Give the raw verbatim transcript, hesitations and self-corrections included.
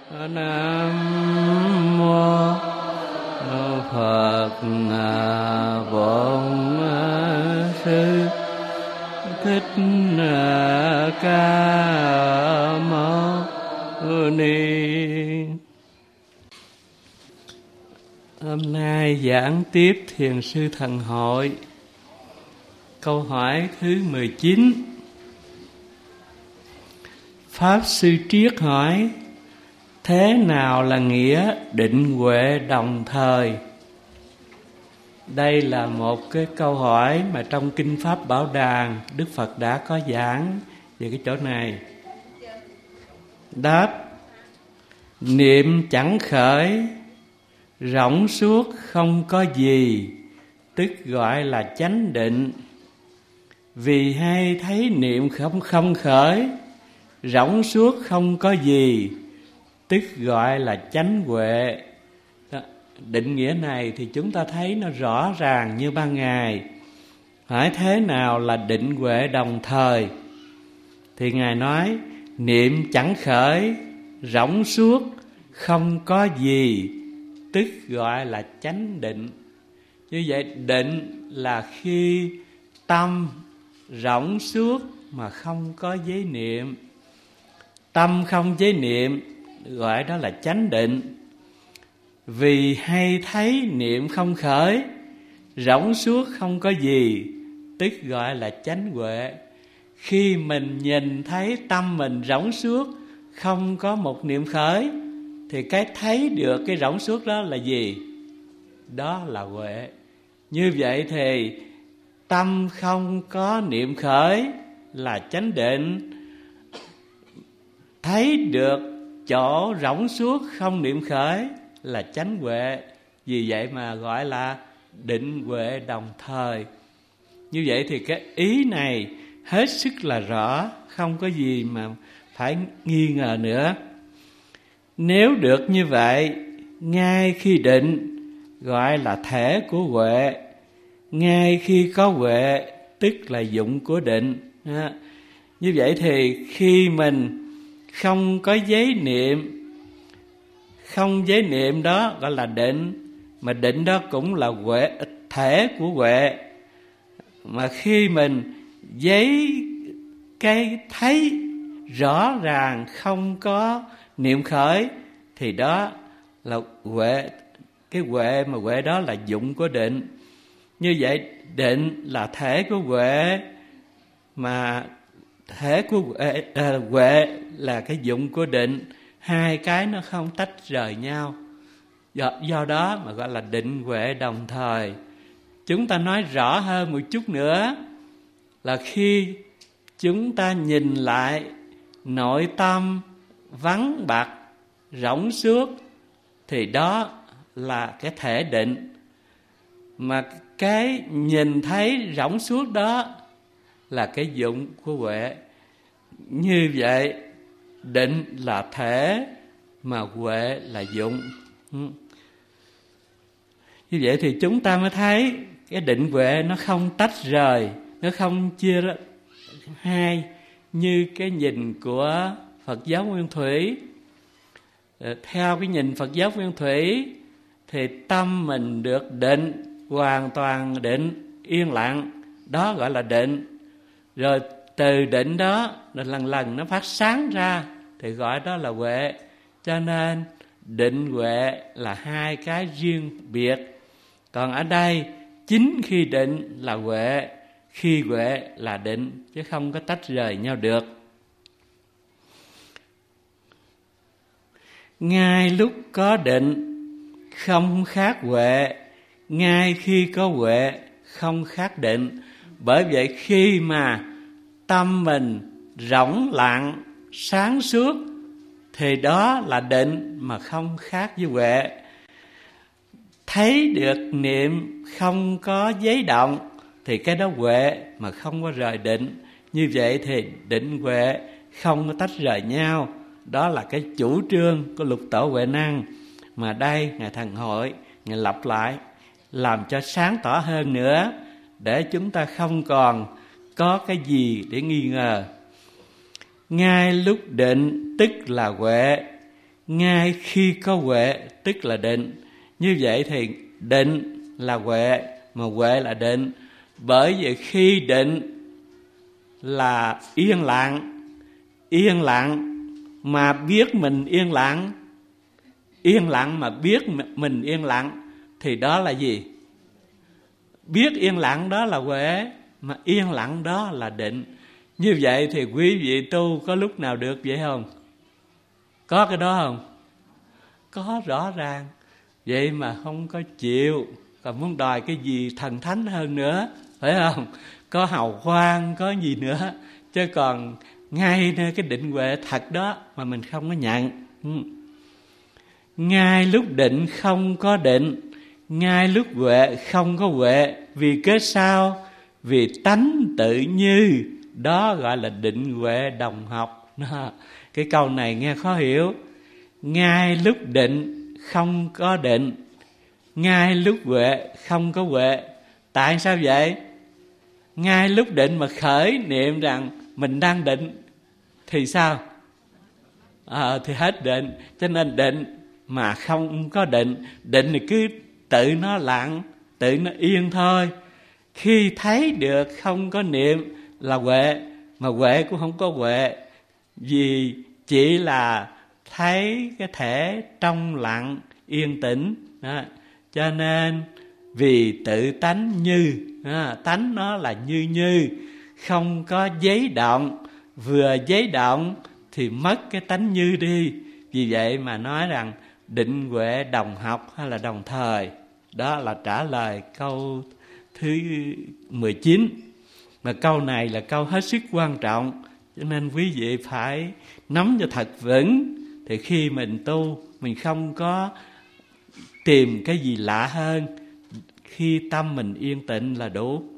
Nam mô Phật Bổn Sư Thích Ca Mâu Ni. Hôm nay giảng tiếp Thiền Sư Thần Hội. Câu hỏi thứ mười chín. Pháp Sư Triết hỏi: thế nào là nghĩa định huệ đồng thời? Đây là một cái câu hỏi mà trong Kinh Pháp Bảo Đàn Đức Phật đã có giảng về cái chỗ này. Đáp: niệm chẳng khởi, rỗng suốt không có gì, tức gọi là chánh định. Vì hay thấy niệm không không khởi, rỗng suốt không có gì, tức gọi là chánh huệ. Định nghĩa này thì chúng ta thấy nó rõ ràng như ban ngày. Hỏi thế nào là định huệ đồng thời? Thì Ngài nói niệm chẳng khởi, rỗng suốt không có gì, tức gọi là chánh định. Như vậy định là khi tâm rỗng suốt mà không có giới niệm. Tâm không giới niệm gọi đó là chánh định. Vì hay thấy niệm không khởi, rỗng suốt không có gì, tức gọi là chánh huệ. Khi mình nhìn thấy tâm mình rỗng suốt, không có một niệm khởi, thì cái thấy được cái rỗng suốt đó là gì? Đó là huệ. Như vậy thì tâm không có niệm khởi là chánh định. Thấy được chỗ rỗng suốt không niệm khởi là chánh huệ. Vì vậy mà gọi là định huệ đồng thời. Như vậy thì cái ý này hết sức là rõ, không có gì mà phải nghi ngờ nữa. Nếu được như vậy, ngay khi định gọi là thể của huệ, ngay khi có huệ tức là dụng của định. Như vậy thì khi mình không có giới niệm, không giới niệm đó gọi là định. Mà định đó cũng là huệ, thể của huệ. Mà khi mình giấy cái thấy rõ ràng không có niệm khởi, thì đó là huệ. Cái huệ mà huệ đó là dụng của định. Như vậy định là thể của huệ, mà thể của huệ, à, huệ là cái dụng của định. Hai cái nó không tách rời nhau. Do, do đó mà gọi là định huệ đồng thời. Chúng ta nói rõ hơn một chút nữa là khi chúng ta nhìn lại nội tâm vắng bặt, rỗng suốt, thì đó là cái thể định. Mà cái nhìn thấy rỗng suốt đó là cái dụng của huệ. Như vậy định là thể mà huệ là dụng. Như vậy thì chúng ta mới thấy cái định huệ nó không tách rời, nó không chia ra hai như cái nhìn của Phật giáo Nguyên Thủy. Theo cái nhìn Phật giáo Nguyên Thủy thì tâm mình được định, hoàn toàn định, yên lặng, đó gọi là định. Rồi từ định đó lần lần nó phát sáng ra thì gọi đó là huệ. Cho nên định huệ là hai cái riêng biệt. Còn ở đây chính khi định là huệ, khi huệ là định, chứ không có tách rời nhau được. Ngay lúc có định không khác huệ, ngay khi có huệ không khác định. Bởi vậy khi mà tâm mình rỗng lặng, sáng suốt, thì đó là định mà không khác với huệ. Thấy được niệm không có giấy động thì cái đó huệ mà không có rời định. Như vậy thì định huệ không có tách rời nhau. Đó là cái chủ trương của Lục Tổ Huệ Năng mà đây Ngài Thần Hội Ngài lặp lại làm cho sáng tỏ hơn nữa, để chúng ta không còn có cái gì để nghi ngờ. Ngay lúc định tức là huệ, ngay khi có huệ tức là định. Như vậy thì định là huệ, mà huệ là định. Bởi vì khi định là yên lặng, yên lặng mà biết mình yên lặng, yên lặng mà biết mình yên lặng, thì đó là gì? Biết yên lặng đó là huệ, mà yên lặng đó là định. Như vậy thì quý vị tu có lúc nào được vậy không? Có cái đó không? Có, rõ ràng. Vậy mà không có chịu, còn muốn đòi cái gì thần thánh hơn nữa, phải không? Có hào quang, có gì nữa. Chứ còn ngay nơi cái định huệ thật đó mà mình không có nhận. Ngay lúc định không có định, ngay lúc huệ không có huệ. Vì cớ sao? Vì tánh tự như. Đó gọi là định huệ đồng học. Cái câu này nghe khó hiểu. Ngay lúc định không có định, ngay lúc huệ không có huệ. Tại sao vậy? Ngay lúc định mà khởi niệm rằng mình đang định thì sao? À, thì hết định. Cho nên định mà không có định, định thì cứ tự nó lặng, tự nó yên thôi. Khi thấy được không có niệm là huệ, mà huệ cũng không có huệ, vì chỉ là thấy cái thể trong lặng yên tĩnh đó. Cho nên vì tự tánh như đó, tánh nó là như như, không có giấy động. Vừa giấy động thì mất cái tánh như đi. Vì vậy mà nói rằng định huệ đồng học hay là đồng thời. Đó là trả lời câu thứ mười chín. Mà câu này là câu hết sức quan trọng, cho nên quý vị phải nắm cho thật vững. Thì khi mình tu, mình không có tìm cái gì lạ hơn. Khi tâm mình yên tĩnh là đủ.